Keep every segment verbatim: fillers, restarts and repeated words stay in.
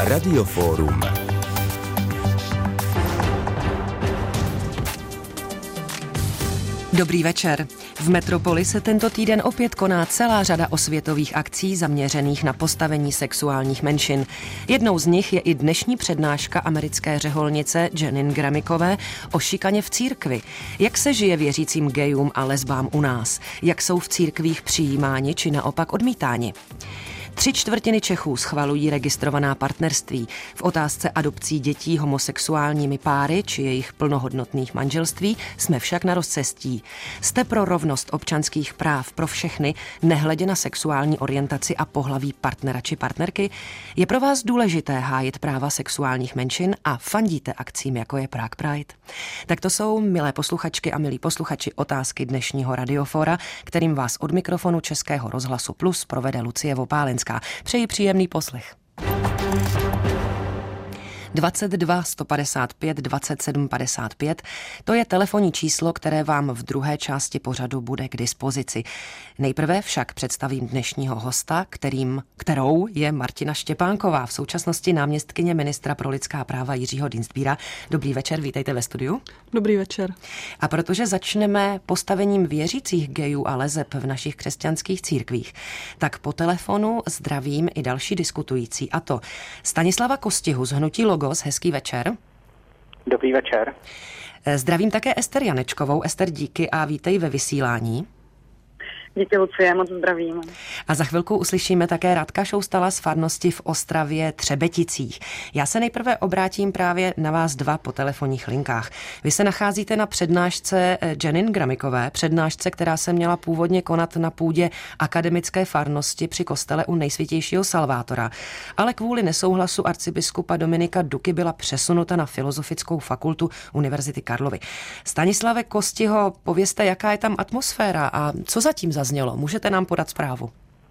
Radioforum. Dobrý večer. V Metropoli se tento týden opět koná celá řada osvětových akcí zaměřených na postavení sexuálních menšin. Jednou z nich je i dnešní přednáška americké řeholnice Jenin Gramikové o šikaně v církvi. Jak se žije věřícím gayům a lesbám u nás? Jak jsou v církvích přijímáni či naopak odmítáni? Tři čtvrtiny Čechů schvalují registrovaná partnerství. V otázce adopcí dětí homosexuálními páry či jejich plnohodnotných manželství jsme však na rozcestí. Jste pro rovnost občanských práv pro všechny, nehledě na sexuální orientaci a pohlaví partnera či partnerky? Je pro vás důležité hájit práva sexuálních menšin a fandíte akcím, jako je Prague Pride? Tak to jsou, milé posluchačky a milí posluchači, otázky dnešního Radiofora, kterým vás od mikrofonu Českého rozhlasu Plus provede Lucie Vopálenská. Přeji příjemný poslech. dvacet dva sto padesát pět dvacet sedm padesát pět. To je telefonní číslo, které vám v druhé části pořadu bude k dispozici. Nejprve však představím dnešního hosta, kterým, kterou je Martina Štěpánková, v současnosti náměstkyně ministra pro lidská práva Jiřího Dienstbiera. Dobrý večer, vítejte ve studiu. Dobrý večer. A protože začneme postavením věřících gayů a leseb v našich křesťanských církvích, tak po telefonu zdravím i další diskutující, a to Stanislava Kostihu z hnutí Logos. Hezký večer. Dobrý večer. Zdravím také Ester Janečkovou. Ester, díky a vítej ve vysílání. Díky, Lucie, moc zdravím. A za chvilku uslyšíme také Radka Šoustala z farnosti v Ostravě Třebeticích. Já se nejprve obrátím právě na vás dva po telefonních linkách. Vy se nacházíte na přednášce Jenin Gramikové, přednášce, která se měla původně konat na půdě akademické farnosti při kostele u Nejsvětějšího Salvátora, ale kvůli nesouhlasu arcibiskupa Dominika Duky byla přesunuta na Filozofickou fakultu Univerzity Karlovy. Stanislave Kostiho, povězte, jaká je tam atmosféra a co zatím zaznělo? Můžete nám podat zprávu?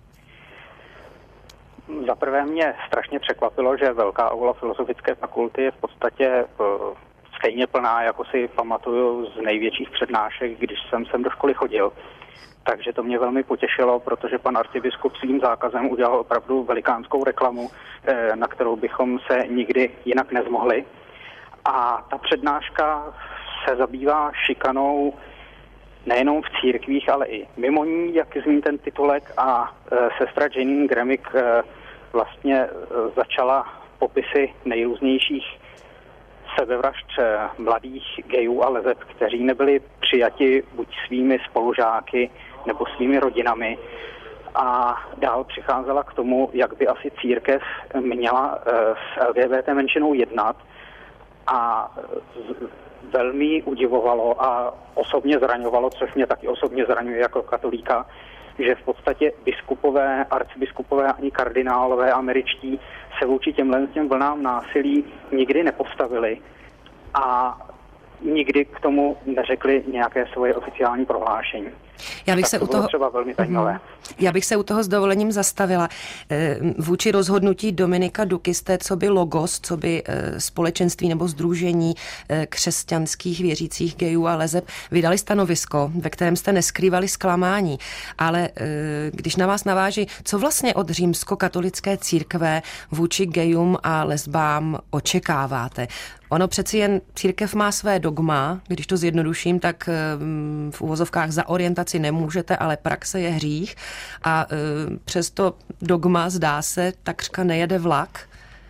Za prvé mě strašně překvapilo, že velká aula Filozofické fakulty je v podstatě uh, stejně plná, jako si pamatuju z největších přednášek, když jsem sem do školy chodil. Takže to mě velmi potěšilo, protože pan arcibiskup svým zákazem udělal opravdu velikánskou reklamu, eh, na kterou bychom se nikdy jinak nezmohli. A ta přednáška se zabývá šikanou nejenom v církvích, ale i mimo ní, jak zní ten titulek, a e, sestra Jenin Gramik e, vlastně e, začala popisy nejrůznějších sebevražd e, mladých gayů a leseb, kteří nebyli přijati buď svými spolužáky nebo svými rodinami, a dál přicházela k tomu, jak by asi církev měla e, s L G B T menšinou jednat, a z, velmi udivovalo a osobně zraňovalo, což mě taky osobně zraňuje jako katolíka, že v podstatě biskupové, arcibiskupové ani kardinálové američtí se vůči těmhle těm vlnám násilí nikdy nepostavili a nikdy k tomu neřekli nějaké svoje oficiální prohlášení. Já bych tak se to u bylo toho třeba velmi zajímavé. Já bych se u toho s dovolením zastavila. Vůči rozhodnutí Dominika Duky jste, co by Logos, co by společenství nebo sdružení křesťanských věřících gayů a leseb vydali stanovisko, ve kterém jste neskrývali zklamání. Ale když na vás naváží, co vlastně od římskokatolické církve vůči gayům a lesbám očekáváte? Ono přeci jen církev má své dogma, když to zjednoduším, tak v uvozovkách za orientaci nemůžete, ale praxe je hřích, a přesto dogma, zdá se, takřka nejede vlak.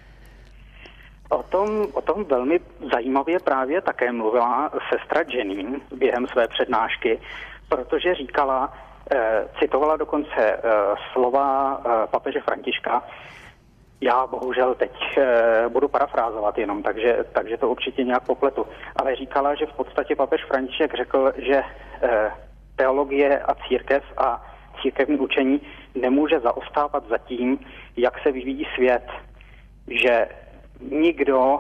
O tom, o tom velmi zajímavě právě také mluvila sestra Jenin během své přednášky, protože říkala, eh, citovala dokonce eh, slova eh, papeže Františka. Já bohužel teď e, budu parafrázovat jenom, takže, takže to určitě nějak popletu. Ale říkala, že v podstatě papež František řekl, že e, teologie a církev a církevní učení nemůže zaostávat za tím, jak se vyvíjí svět. Že nikdo,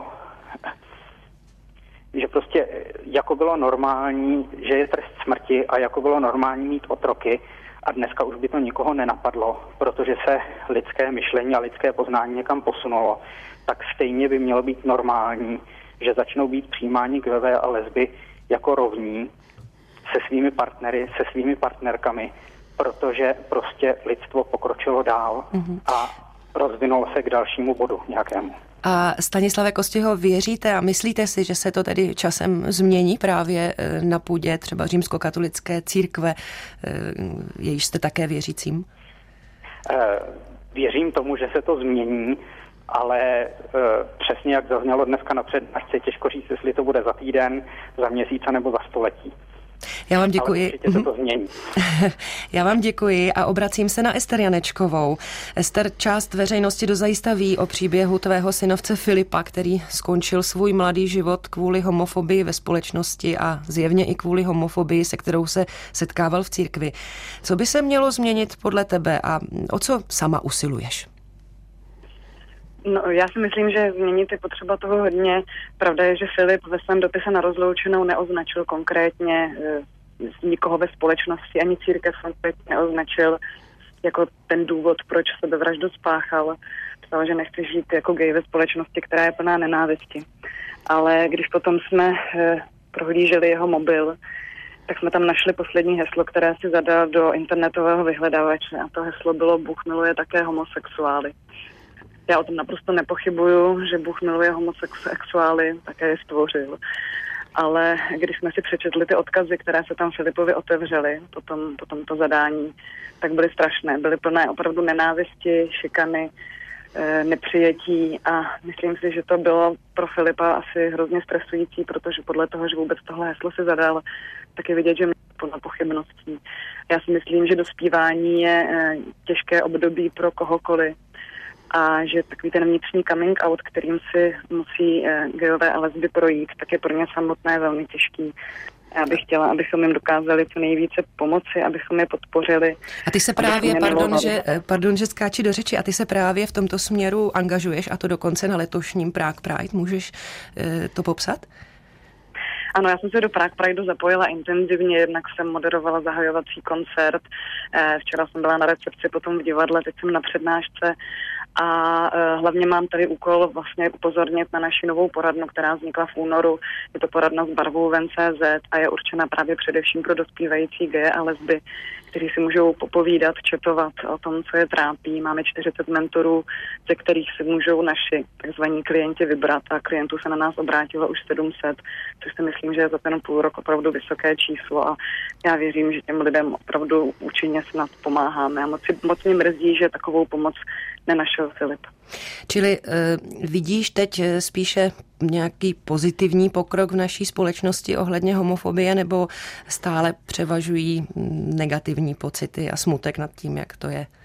že prostě jako bylo normální, že je trest smrti a jako bylo normální mít otroky, a dneska už by to nikoho nenapadlo, protože se lidské myšlení a lidské poznání někam posunulo, tak stejně by mělo být normální, že začnou být přijímáni gayové a lesby jako rovní se svými partnery, se svými partnerkami, protože prostě lidstvo pokročilo dál. Mm-hmm. A rozvinul se k dalšímu bodu nějakému. A Stanislave Kostiho, věříte a myslíte si, že se to tedy časem změní právě na půdě třeba římskokatolické církve, jejíž jste také věřícím? Věřím tomu, že se to změní, ale přesně jak zaznělo dneska na přednášce, těžko říct, jestli to bude za týden, za měsíc nebo za století. Já vám děkuji. Ale určitě se to změní. Já vám děkuji a obracím se na Ester Janečkovou. Ester, část veřejnosti dozajista ví o příběhu tvého synovce Filipa, který skončil svůj mladý život kvůli homofobii ve společnosti a zjevně i kvůli homofobii, se kterou se setkával v církvi. Co by se mělo změnit podle tebe a o co sama usiluješ? No, já si myslím, že změnit je potřeba toho hodně. Pravda je, že Filip ve svém dopise na rozloučenou neoznačil konkrétně e, nikoho ve společnosti, ani církev konkrétně neoznačil jako ten důvod, proč sebevraždu spáchal. Psal, že nechce žít jako gay ve společnosti, která je plná nenávisti. Ale když potom jsme e, prohlíželi jeho mobil, tak jsme tam našli poslední heslo, které si zadal do internetového vyhledávače a to heslo bylo Bůh miluje také homosexuály. Já o tom naprosto nepochybuju, že Bůh miluje homosexuály, také je stvořil. Ale když jsme si přečetli ty odkazy, které se tam Filipovi otevřely po, tom, po tomto zadání, tak byly strašné. Byly plné opravdu nenávisti, šikany, e, nepřijetí a myslím si, že to bylo pro Filipa asi hrozně stresující, protože podle toho, že vůbec tohle heslo si zadal, tak je vidět, že mě plno pochybností. Já si myslím, že dospívání je e, těžké období pro kohokoliv. A že takový ten vnitřní coming out, kterým si musí eh, gayové a lesby projít, tak je pro ně samotné velmi těžký. Já bych chtěla, abychom jim dokázali co nejvíce pomoci, abychom je podpořili. A ty se právě, pardon že, pardon, že skáči do řeči, a ty se právě v tomto směru angažuješ, a to dokonce na letošním Prague Pride. Můžeš eh, to popsat? Ano, já jsem se do Prague Prideu zapojila intenzivně, jednak jsem moderovala zahajovací koncert, eh, včera jsem byla na recepci, potom v divadle, teď jsem na přednášce. A e, hlavně mám tady úkol vlastně upozornit na naši novou poradnu, která vznikla v únoru. Je to poradna s barvou ven tečka cé zet a je určena právě především pro dospívající geje a lesby, kteří si můžou popovídat, četovat o tom, co je trápí. Máme čtyřicet mentorů, ze kterých si můžou naši takzvaní klienti vybrat a klientů se na nás obrátilo už sedm set, což si myslím, že je za ten půl rok opravdu vysoké číslo a já věřím, že těm lidem opravdu účinně snad pomáháme. A moc, moc mě mrzí, že takovou pomoc nenašel Filip. Čili uh, vidíš teď spíše nějaký pozitivní pokrok v naší společnosti ohledně homofobie, nebo stále převažují negativní pocity a smutek nad tím, jak to je?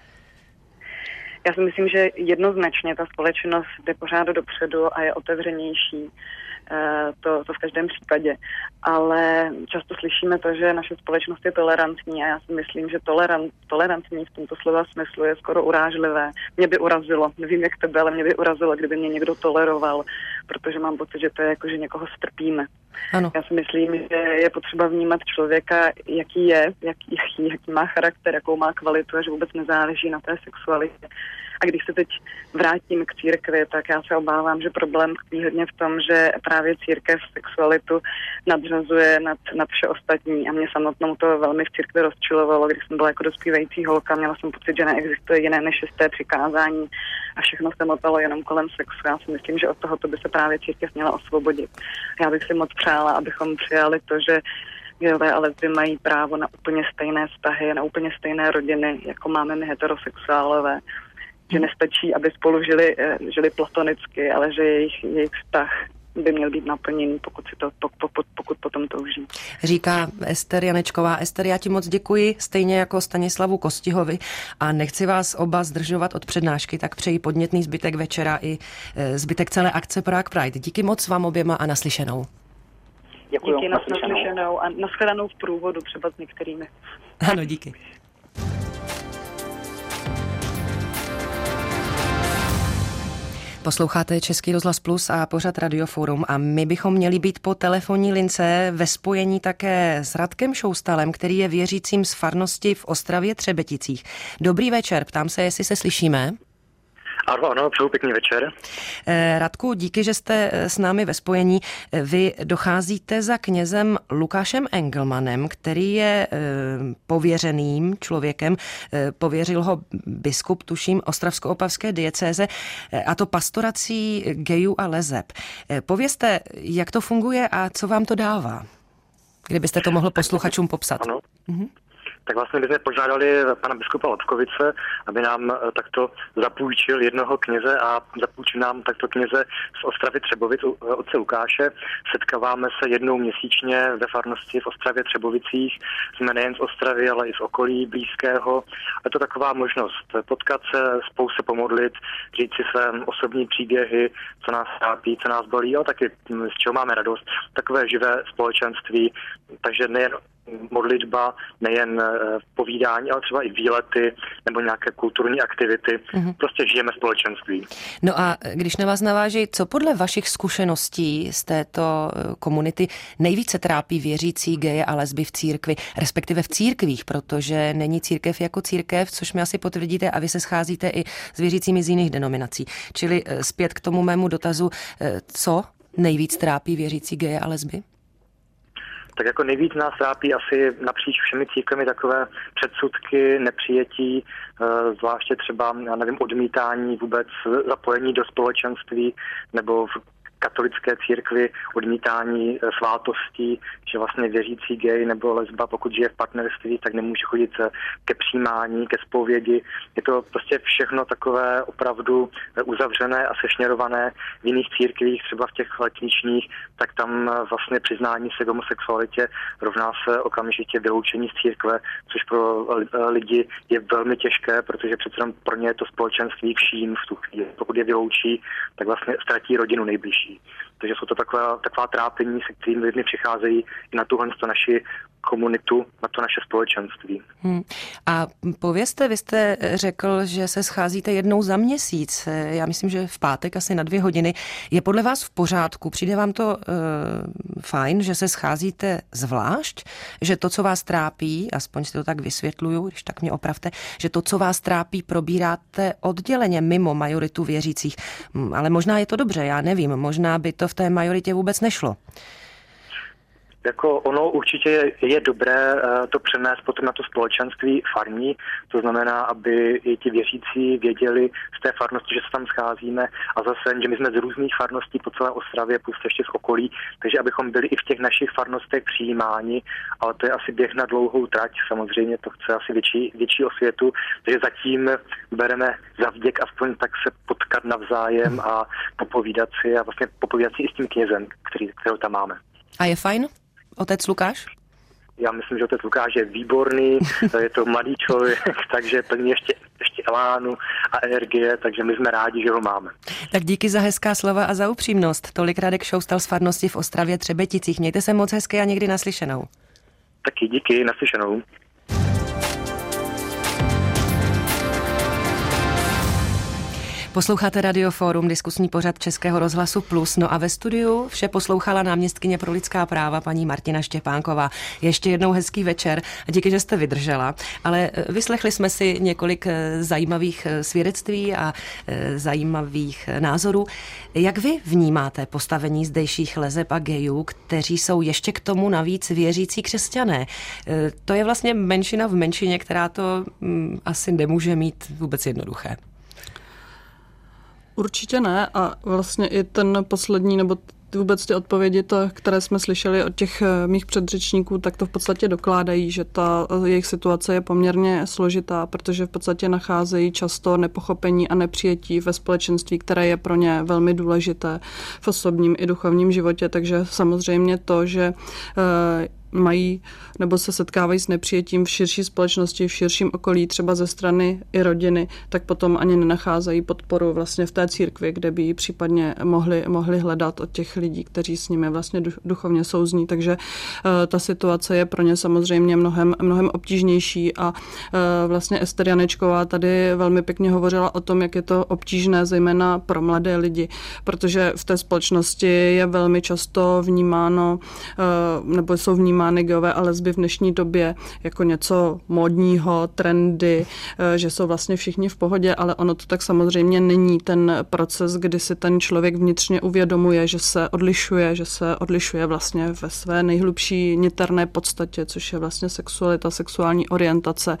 Já si myslím, že jednoznačně ta společnost jde pořád dopředu a je otevřenější. To, to v každém případě. Ale často slyšíme to, že naše společnost je tolerantní a já si myslím, že tolerant, tolerantní v tomto slova smyslu je skoro urážlivé. Mě by urazilo, nevím jak tebe, ale mě by urazilo, kdyby mě někdo toleroval, protože mám pocit, že to je jako, že někoho strpíme. Ano. Já si myslím, že je potřeba vnímat člověka, jaký je, jaký, jaký, jaký má charakter, jakou má kvalitu a že vůbec nezáleží na té sexualitě. A když se teď vrátím k církvi, tak já se obávám, že problém tkví hodně v tom, že právě církev sexualitu nadřazuje nad, nad vše ostatní. A mě samotnou to velmi v církvi rozčilovalo, když jsem byla jako dospívající holka, měla jsem pocit, že neexistuje jiné než šesté přikázání a všechno se motalo jenom kolem sexu. Já si myslím, že od tohoto by se právě církev měla osvobodit. Já bych si moc přála, abychom přijali to, že gayové a lesby mají právo na úplně stejné vztahy, na úplně stejné rodiny, jako máme my heterosexuálové. Že nestačí, aby spolu žili, žili platonicky, ale že jejich, jejich vztah by měl být naplněný, pokud, si to, pokud, pokud potom touží. Říká Ester Janečková. Ester, já ti moc děkuji, stejně jako Stanislavu Kostihovi a nechci vás oba zdržovat od přednášky, tak přeji podnětný zbytek večera i zbytek celé akce Prague Pride. Díky moc vám oběma a naslyšenou. Děkuji, díky, naslyšenou a nashledanou v průvodu třeba s některými. Ano, díky. Posloucháte Český rozhlas Plus a pořad Radioforum a my bychom měli být po telefonní lince ve spojení také s Radkem Šoustalem, který je věřícím z farnosti v Ostravě Třebeticích. Dobrý večer, ptám se, jestli se slyšíme. Ano, ano, přeju pěkný večer. Radku, díky, že jste s námi ve spojení. Vy docházíte za knězem Lukášem Engelmanem, který je pověřeným člověkem. Pověřil ho biskup, tuším, ostravsko-opavské diecéze, a to pastorací gejů a leseb. Povězte, jak to funguje a co vám to dává? Kdybyste to mohl posluchačům popsat. Ano. Mhm. Tak vlastně bychom požádali pana biskupa Lobkovice, aby nám takto zapůjčil jednoho kněze a zapůjčil nám takto kněze z Ostravy Třebovic, otce Lukáše. Setkáváme se jednou měsíčně ve farnosti v Ostravě Třebovicích. Jsme nejen z Ostravy, ale i z okolí blízkého. Je to taková možnost potkat se, spolu se pomodlit, říct si své osobní příběhy, co nás trápí, co nás bolí, ale taky z čeho máme radost. Takové živé společenství, takže nejen modlitba, nejen povídání, ale třeba i výlety nebo nějaké kulturní aktivity. Mm-hmm. Prostě žijeme společenství. No a když na vás naváží, co podle vašich zkušeností z této komunity nejvíce trápí věřící geje a lesby v církvi, respektive v církvích, protože není církev jako církev, což mi asi potvrdíte, a vy se scházíte i s věřícími z jiných denominací. Čili zpět k tomu mému dotazu, co nejvíc trápí věřící geje a lesby? Tak jako nejvíc nás trápí asi napříč všemi církvemi takové předsudky, nepřijetí, zvláště třeba, já nevím, odmítání vůbec zapojení do společenství nebo v katolické církvi odmítání svátostí, že vlastně věřící gay nebo lesba, pokud žije v partnerství, tak nemůže chodit ke přijímání, ke zpovědi. Je to prostě všechno takové opravdu uzavřené a sešněrované. V jiných církvích, třeba v těch letničních, tak tam vlastně přiznání se k homosexualitě rovná se okamžitě vyloučení z církve, což pro lidi je velmi těžké, protože přece pro ně je to společenství vším v tu chvíli. Pokud je vyloučí, tak vlastně ztratí rodinu nejbližší. Takže jsou to taková, taková trápení, se kterými lidmi přicházejí i na tuhle naši komunitu, na to naše společenství. Hmm. A povězte, vy jste řekl, že se scházíte jednou za měsíc. Já myslím, že v pátek asi na dvě hodiny. Je podle vás v pořádku? Přijde vám to uh, fajn, že se scházíte zvlášť? Že to, co vás trápí, aspoň si to tak vysvětluju, když tak mě opravte, že to, co vás trápí, probíráte odděleně mimo majoritu věřících. Ale možná je to dobře, já nevím. Možná by to v té majoritě vůbec nešlo. Jako ono určitě je, je dobré to přenést potom na to společenství farní, to znamená, aby i ti věřící věděli z té farnosti, že se tam scházíme, a zase, že my jsme z různých farností po celé Ostravě, plus ještě z okolí, takže abychom byli i v těch našich farnostech přijímáni, ale to je asi běh na dlouhou trať, samozřejmě to chce asi větší, větší osvětu, takže zatím bereme za vděk aspoň tak se potkat navzájem a popovídat si a vlastně popovídat si i s tím knězem, který, kterého tam máme. A je fajn? Otec Lukáš? Já myslím, že otec Lukáš je výborný, je to mladý člověk, takže plní ještě, ještě elánu a energie, takže my jsme rádi, že ho máme. Tak díky za hezká slova a za upřímnost. Tolik Radek Šoustal z farnosti v Ostravě Třebeticích. Mějte se moc hezky a někdy naslyšenou. Taky díky, naslyšenou. Posloucháte Radioforum, diskusní pořad Českého rozhlasu Plus. No a ve studiu vše poslouchala náměstkyně pro lidská práva paní Martina Štěpánková. Ještě jednou hezký večer a díky, že jste vydržela. Ale vyslechli jsme si několik zajímavých svědectví a zajímavých názorů. Jak vy vnímáte postavení zdejších leseb a gejů, kteří jsou ještě k tomu navíc věřící křesťané? To je vlastně menšina v menšině, která to asi nemůže mít vůbec jednoduché. Určitě ne, a vlastně i ten poslední, nebo vůbec ty odpovědi, to, které jsme slyšeli od těch mých předřečníků, tak to v podstatě dokládají, že ta jejich situace je poměrně složitá, protože v podstatě nacházejí často nepochopení a nepřijetí ve společenství, které je pro ně velmi důležité v osobním i duchovním životě, takže samozřejmě to, že mají nebo se setkávají s nepřijetím v širší společnosti, v širším okolí, třeba ze strany i rodiny, tak potom ani nenacházejí podporu vlastně v té církvi, kde by ji případně mohli, mohli hledat od těch lidí, kteří s nimi vlastně duchovně souzní. Takže uh, ta situace je pro ně samozřejmě mnohem, mnohem obtížnější a uh, vlastně Ester Janečková tady velmi pěkně hovořila o tom, jak je to obtížné, zejména pro mladé lidi, protože v té společnosti je velmi často vnímáno uh, nebo jsou vnímáno vnímány gayové a lesby v dnešní době jako něco módního, trendy, že jsou vlastně všichni v pohodě, ale ono to tak samozřejmě není. Ten proces, kdy si ten člověk vnitřně uvědomuje, že se odlišuje, že se odlišuje vlastně ve své nejhlubší niterné podstatě, což je vlastně sexualita, sexuální orientace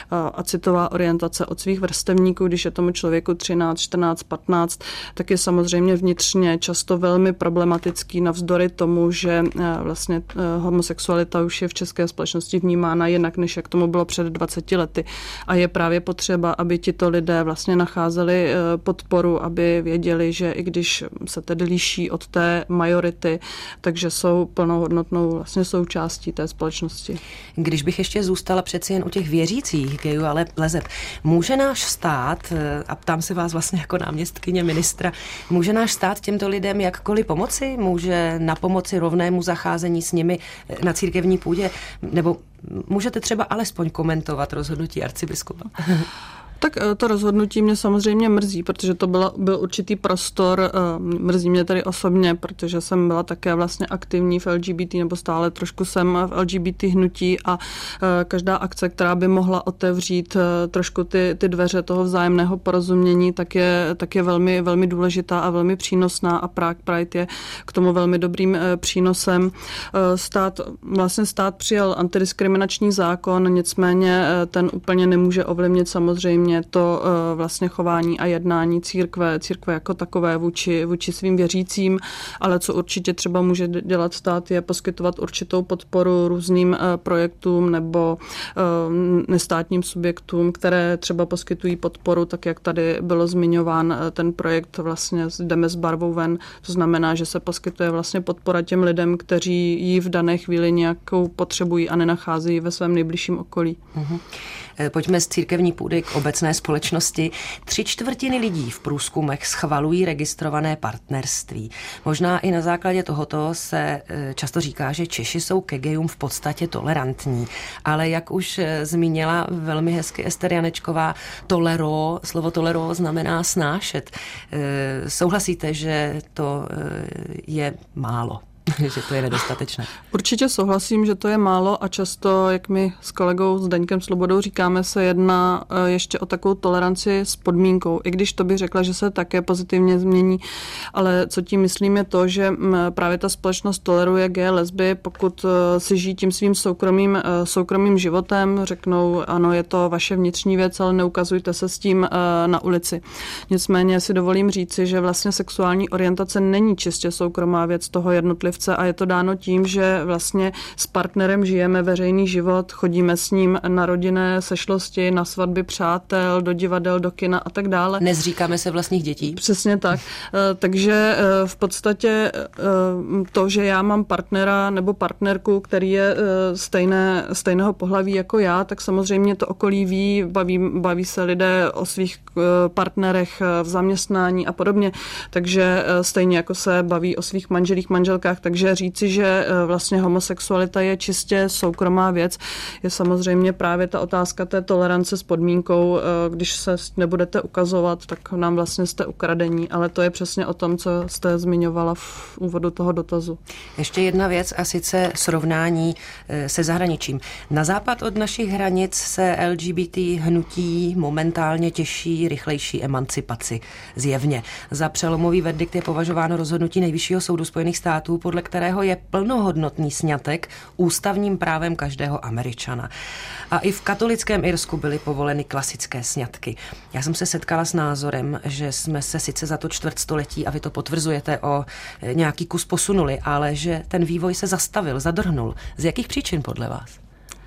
a citová orientace od svých vrstevníků, když je tomu člověku třináct, čtrnáct, patnáct, tak je samozřejmě vnitřně často velmi problematický navzdory tomu, že vlastně homosexualita už je v české společnosti vnímána jinak, než jak tomu bylo před dvaceti lety. A je právě potřeba, aby tito lidé vlastně nacházeli podporu, aby věděli, že i když se tedy liší od té majority, takže jsou plnohodnotnou vlastně součástí té společnosti. Když bych ještě zůstala přeci jen u těch věřících gayů, ale leseb, může náš stát, a ptám se vás vlastně jako náměstkyně ministra, může náš stát těmto lidem jakkoliv pomoci? Může na pomoci rovnému zacházení s nimi na církevní půdě? Nebo můžete třeba alespoň komentovat rozhodnutí arcibiskupa? Tak to rozhodnutí mě samozřejmě mrzí, protože to byl, byl určitý prostor, mrzí mě tady osobně, protože jsem byla také vlastně aktivní v L G B T, nebo stále trošku jsem v L G B T hnutí a každá akce, která by mohla otevřít trošku ty, ty dveře toho vzájemného porozumění, tak je, tak je velmi, velmi důležitá a velmi přínosná a Prague Pride je k tomu velmi dobrým přínosem. Stát, vlastně stát přijal antidiskriminační zákon, nicméně ten úplně nemůže ovlivnit samozřejmě to vlastně chování a jednání církve, církve jako takové vůči, vůči svým věřícím, ale co určitě třeba může dělat stát, je poskytovat určitou podporu různým projektům nebo nestátním subjektům, které třeba poskytují podporu, tak jak tady bylo zmiňován ten projekt vlastně Jdeme s barvou ven, to znamená, že se poskytuje vlastně podpora těm lidem, kteří ji v dané chvíli nějakou potřebují a nenacházejí ve svém nejbližším okolí. Mm-hmm. Pojďme z církevní půdy k obecné společnosti. Tři čtvrtiny lidí v průzkumech schvalují registrované partnerství. Možná i na základě tohoto se často říká, že Češi jsou ke gayům v podstatě tolerantní. Ale jak už zmínila velmi hezky Ester Janečková, tolero, slovo tolero znamená snášet. Souhlasíte, že to je málo? Že to je nedostatečné. Určitě souhlasím, že to je málo a často, jak my s kolegou Zdeňkem Slobodou říkáme, se jedná ještě o takovou toleranci s podmínkou. I když to bych řekla, že se také pozitivně změní, ale co tím myslím je to, že právě ta společnost toleruje gay, lesby, pokud si žijí tím svým soukromým, soukromým životem, řeknou, ano, je to vaše vnitřní věc, ale neukazujte se s tím na ulici. Nicméně si dovolím říci, že vlastně sexuální orientace není čistě soukromá věc toho jednotlivce a je to dáno tím, že vlastně s partnerem žijeme veřejný život, chodíme s ním na rodinné sešlosti, na svatby přátel, do divadel, do kina a tak dále. Nezříkáme se vlastních dětí. Přesně tak. Takže v podstatě to, že já mám partnera nebo partnerku, který je stejné, stejného pohlaví jako já, tak samozřejmě to okolí ví, baví, baví se lidé o svých partnerech v zaměstnání a podobně. Takže stejně jako se baví o svých manželích, manželkách, takže říci, že vlastně homosexualita je čistě soukromá věc, je samozřejmě právě ta otázka té tolerance s podmínkou, když se nebudete ukazovat, tak nám vlastně jste ukradení, ale to je přesně o tom, co jste zmiňovala v úvodu toho dotazu. Ještě jedna věc a sice srovnání se zahraničím. Na západ od našich hranic se L G B T hnutí momentálně těší rychlejší emancipaci. Zjevně. Za přelomový verdikt je považováno rozhodnutí Nejvyššího soudu Spojených států, podle kterého je plnohodnotný sňatek ústavním právem každého Američana. A i v katolickém Irsku byly povoleny klasické sňatky. Já jsem se setkala s názorem, že jsme se sice za to čtvrtstoletí, a vy to potvrzujete, o nějaký kus posunuli, ale že ten vývoj se zastavil, zadrhnul. Z jakých příčin podle vás?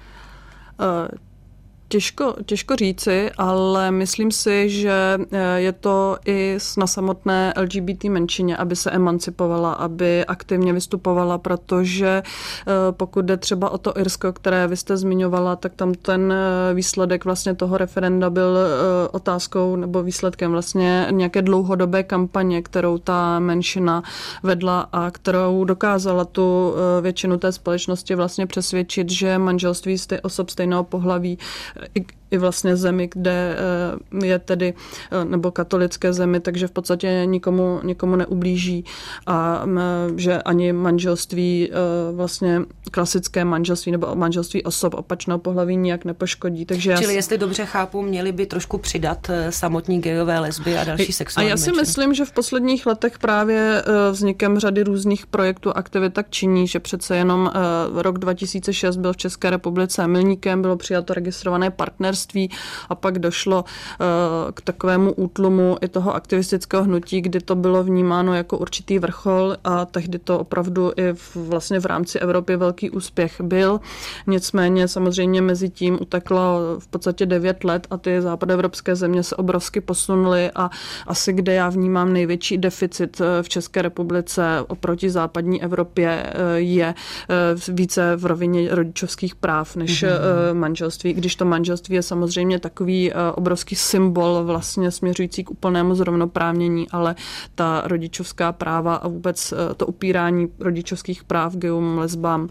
Uh... Těžko, těžko říci, ale myslím si, že je to i na samotné L G B T menšině, aby se emancipovala, aby aktivně vystupovala, protože pokud jde třeba o to Irsko, které vy jste zmiňovala, tak tam ten výsledek vlastně toho referenda byl otázkou nebo výsledkem vlastně nějaké dlouhodobé kampaně, kterou ta menšina vedla a kterou dokázala tu většinu té společnosti vlastně přesvědčit, že manželství osob stejného pohlaví i vlastně zemi, kde je tedy, nebo katolické zemi, takže v podstatě nikomu, nikomu neublíží a že ani manželství, vlastně klasické manželství nebo manželství osob opačného pohlaví nijak nepoškodí. Takže Čili já... jestli dobře chápu, měli by trošku přidat samotní gejové, lesby a další sexuální A já si menšiny. myslím, že v posledních letech právě vznikem řady různých projektů aktivit tak činí, že přece jenom rok dva tisíce šest byl v České republice milníkem, bylo přijato registrované partnerství a pak došlo k takovému útlumu i toho aktivistického hnutí, kdy to bylo vnímáno jako určitý vrchol a tehdy to opravdu i v, vlastně v rámci Evropy velký úspěch byl. Nicméně samozřejmě mezi tím uteklo v podstatě devět let a ty západoevropské země se obrovsky posunuly a asi kde já vnímám největší deficit v České republice oproti západní Evropě je více v rovině rodičovských práv než mm-hmm. manželství, když to manželství je samozřejmě takový obrovský symbol vlastně směřující k úplnému zrovnoprávnění, ale ta rodičovská práva a vůbec to upírání rodičovských práv gejům, lesbám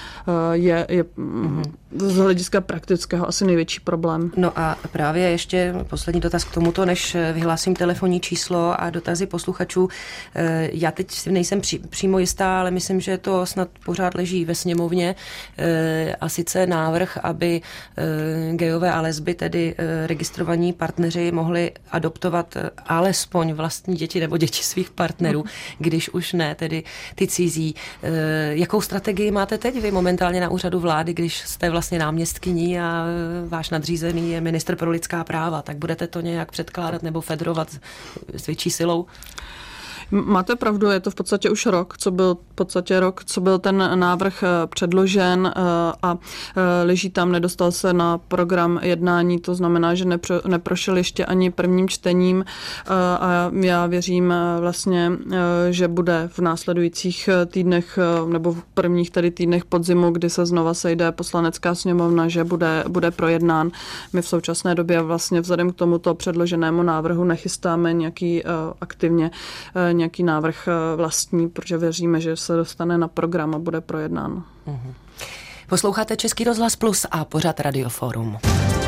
je, je mm-hmm. z hlediska praktického asi největší problém. No a právě ještě poslední dotaz k tomuto, než vyhlásím telefonní číslo a dotazy posluchačů. Já teď si nejsem pří, přímo jistá, ale myslím, že to snad pořád leží ve sněmovně a sice návrh, aby gejové a lesby, tedy registrovaní partneři, mohli adoptovat alespoň vlastní děti nebo děti svých partnerů, když už ne, tedy ty cizí. Jakou strategii máte teď vy momentálně na úřadu vlády, když jste vlastně náměstkyní a váš nadřízený je ministr pro lidská práva, tak budete to nějak předkládat nebo federovat s větší silou? Máte pravdu, je to v podstatě už rok, co byl v podstatě rok, co byl ten návrh předložen a leží tam, nedostal se na program jednání, to znamená, že nepro, neprošel ještě ani prvním čtením a já věřím vlastně, že bude v následujících týdnech nebo v prvních tady týdnech podzimu, kdy se znova sejde poslanecká sněmovna, že bude, bude projednán. My v současné době vlastně vzhledem k tomuto předloženému návrhu nechystáme nějaký aktivně nějaký návrh vlastní, protože věříme, že se dostane na program a bude projednán. Uhum. Posloucháte Český rozhlas Plus a pořad Radioforum.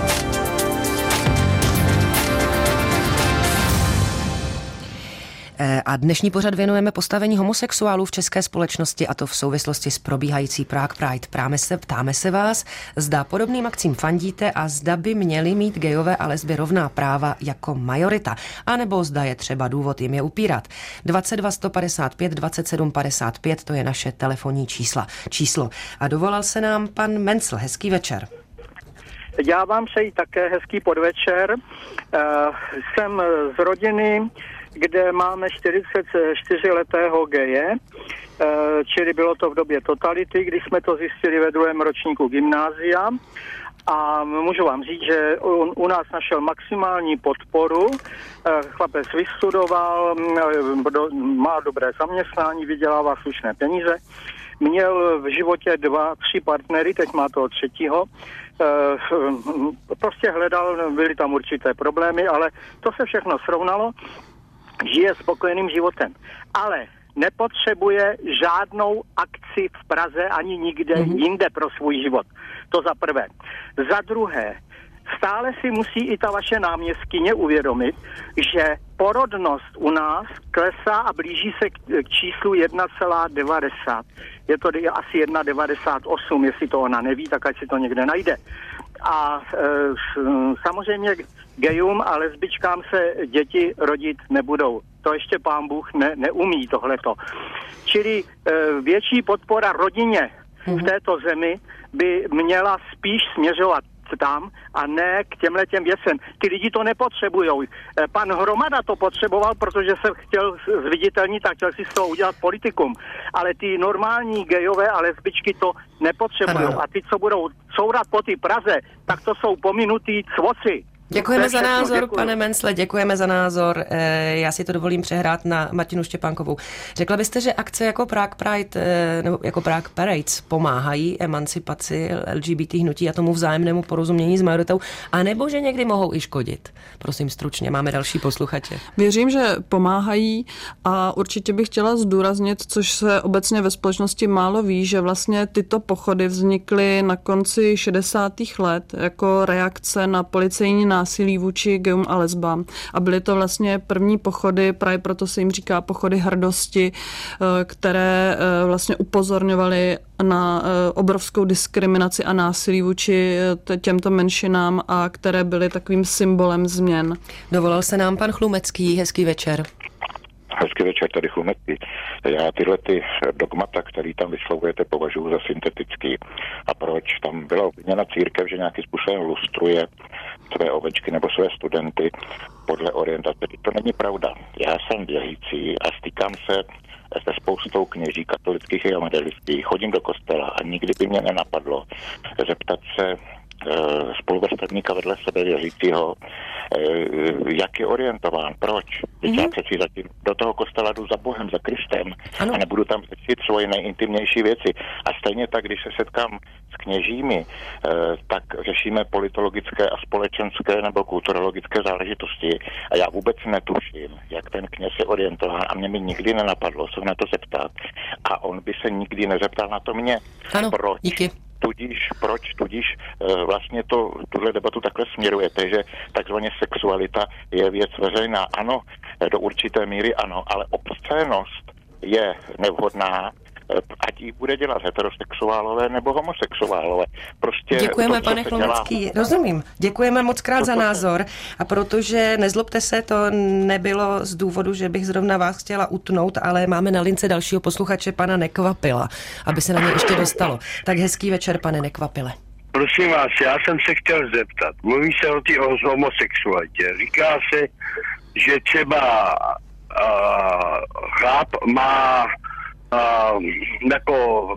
A dnešní pořad věnujeme postavení homosexuálů v české společnosti, a to v souvislosti s probíhající Prague Pride. Ptáme se, ptáme se vás, zda podobným akcím fandíte a zda by měli mít gejové a lesby rovná práva jako majorita, anebo zda je třeba důvod jim je upírat. dvacet dva sto padesát pět dvacet sedm padesát pět, to je naše telefonní čísla, číslo. A dovolal se nám pan Mencl. Hezký večer. Já vám přeji také hezký podvečer. Uh, jsem z rodiny, kde máme čtyřicetičtyřletého geje, čili bylo to v době totality, když jsme to zjistili ve druhém ročníku gymnázia. A můžu vám říct, že on u nás našel maximální podporu. Chlapec vystudoval, má dobré zaměstnání, vydělává slušné peníze. Měl v životě dva, tři partnery, teď má toho třetího. Prostě hledal, byly tam určité problémy, ale to se všechno srovnalo. Žije spokojeným životem. Ale nepotřebuje žádnou akci v Praze ani nikde mm-hmm. jinde pro svůj život. To za prvé. Za druhé, stále si musí i ta vaše náměstkyně uvědomit, že porodnost u nás klesá a blíží se k, k číslu jedna celá devadesát. Je to asi jedna celá devadesát osm, jestli to ona neví, tak ať si to někde najde. A e, samozřejmě gejům a lesbičkám se děti rodit nebudou. To ještě pán Bůh ne, neumí tohleto. Čili e, větší podpora rodině v této zemi by měla spíš směřovat tam a ne k těmhletěm věcem. Ty lidi to nepotřebujou. Pan Hromada to potřeboval, protože se chtěl zviditelnit a chtěl si z toho udělat politikum. Ale ty normální gejové a lesbičky to nepotřebují. A ty, co budou courat po ty Praze, tak to jsou pominutý cvoci. Děkujeme za názor, děkuji. Pane Mencle, děkujeme za názor. Já si to dovolím přehrát na Martinu Štěpánkovou. Řekla byste, že akce jako Prague Pride nebo jako Prague Parades pomáhají emancipaci L G B T hnutí a tomu vzájemnému porozumění s majoritou, anebo že někdy mohou i škodit? Prosím stručně, máme další posluchače. Věřím, že pomáhají a určitě bych chtěla zdůraznit, což se obecně ve společnosti málo ví, že vlastně tyto pochody vznikly na konci šedesátých let jako reakce na policejní násilí vůči gayům a lesbám. A byly to vlastně první pochody, právě proto se jim říká pochody hrdosti, které vlastně upozorňovaly na obrovskou diskriminaci a násilí vůči těmto menšinám a které byly takovým symbolem změn. Dovolal se nám pan Chlumecký, hezký večer. Hezký večer, tady Chlumecký. Já tyhle ty dogmata, který tam vyslovujete, považuji za syntetický. A proč? Tam byla obviněna církev, že nějakým způsobem lustruje své ovečky nebo své studenty podle orientace. To není pravda. Já jsem věřící a stýkám se se spoustou kněží katolických i evangelických. Chodím do kostela a nikdy by mě nenapadlo zeptat se spoluvrstevníka vedle sebe věřícího, jak je orientován, proč. Teď mm-hmm. já přeci zatím do toho kostela jdu za Bohem, za Kristem ano. a nebudu tam řešit svoje nejintimnější věci. A stejně tak, když se setkám s kněžími, tak řešíme politologické a společenské nebo kulturologické záležitosti a já vůbec netuším, jak ten kněz je orientován a mě by nikdy nenapadlo se na to zeptat. A on by se nikdy nezeptal na to mě. Ano, proč. Díky. Tudíž, proč, tudíž vlastně to, tuhle debatu takhle směrujete, že takzvaně sexualita je věc veřejná. Ano, do určité míry ano, ale obscénnost je nevhodná, ať ji bude dělat heterosexuálové nebo homosexuálové. Prostě děkujeme, to, pane Chlumecký, dělá... rozumím. Děkujeme moc krát to, za názor a protože, nezlobte se, to nebylo z důvodu, že bych zrovna vás chtěla utnout, ale máme na lince dalšího posluchače, pana Nekvapila, aby se na ně ještě dostalo. Tak hezký večer, pane Nekvapile. Prosím vás, já jsem se chtěl zeptat. Mluví se o té homosexualitě. Říká se, že třeba uh, chlap má Uh, jako,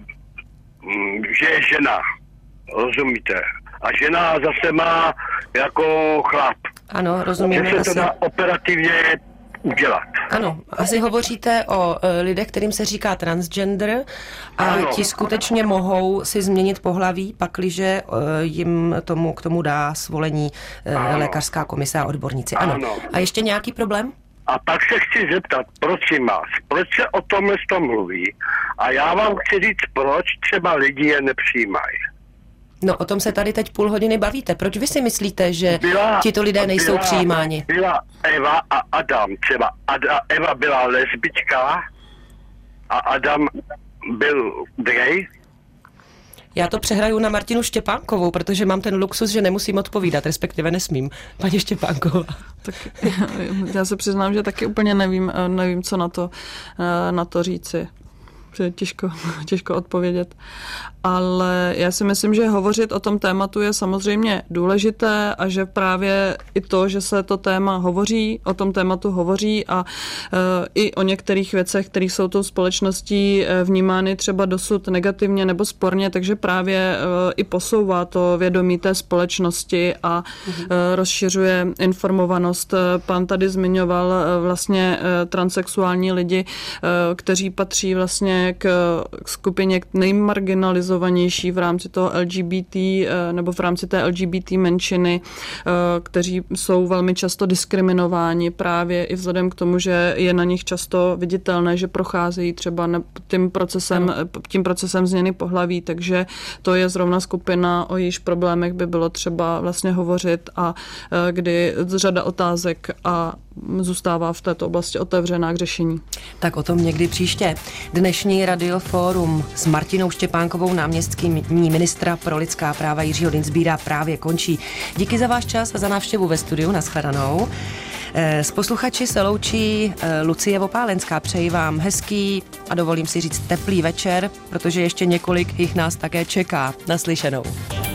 že je žena, rozumíte? A žena zase má jako chlap. Ano, rozumíme. Že se asi... to dá operativně udělat. Ano, asi hovoříte o lidech, kterým se říká transgender a ano. Ti skutečně mohou si změnit pohlaví, pakliže jim tomu, k tomu dá svolení ano. lékařská komise a odborníci. Ano. ano. A ještě nějaký problém? A pak se chci zeptat, prosím vás, proč se o tomhle to mluví? A já vám chci říct, proč třeba lidi je nepřijímají. No o tom se tady teď půl hodiny bavíte. Proč vy si myslíte, že byla, tito lidé nejsou byla, přijímáni? Byla Eva a Adam. Třeba Ada, Eva byla lesbička a Adam byl gay. Já to přehraju na Martinu Štěpánkovou, protože mám ten luxus, že nemusím odpovídat, respektive nesmím. Paní Štěpánková. Tak já se přiznám, že taky úplně nevím, nevím co na to, na to říci. Těžko, těžko odpovědět. Ale já si myslím, že hovořit o tom tématu je samozřejmě důležité a že právě i to, že se to téma hovoří, o tom tématu hovoří a e, i o některých věcech, které jsou tou společností vnímány třeba dosud negativně nebo sporně, takže právě e, i posouvá to vědomí té společnosti a e, rozšiřuje informovanost. Pán tady zmiňoval e, vlastně e, transsexuální lidi, e, kteří patří vlastně k skupině nejmarginalizovanější v rámci toho L G B T nebo v rámci té L G B T menšiny, kteří jsou velmi často diskriminováni právě i vzhledem k tomu, že je na nich často viditelné, že procházejí třeba tím procesem, tím procesem změny pohlaví, takže to je zrovna skupina, o jejíž problémech by bylo třeba vlastně hovořit a kdy řada otázek a zůstává v této oblasti otevřená k řešení. Tak o tom někdy příště. Dnešní Radiofórum s Martinou Štěpánkovou, náměstkyní ministra pro lidská práva Jiřího Dienstbiera, právě končí. Díky za váš čas a za návštěvu ve studiu. Nashledanou. S posluchači se loučí Lucie Vopálenská. Přeji vám hezký a dovolím si říct teplý večer, protože ještě několik jich nás také čeká. Naslyšenou.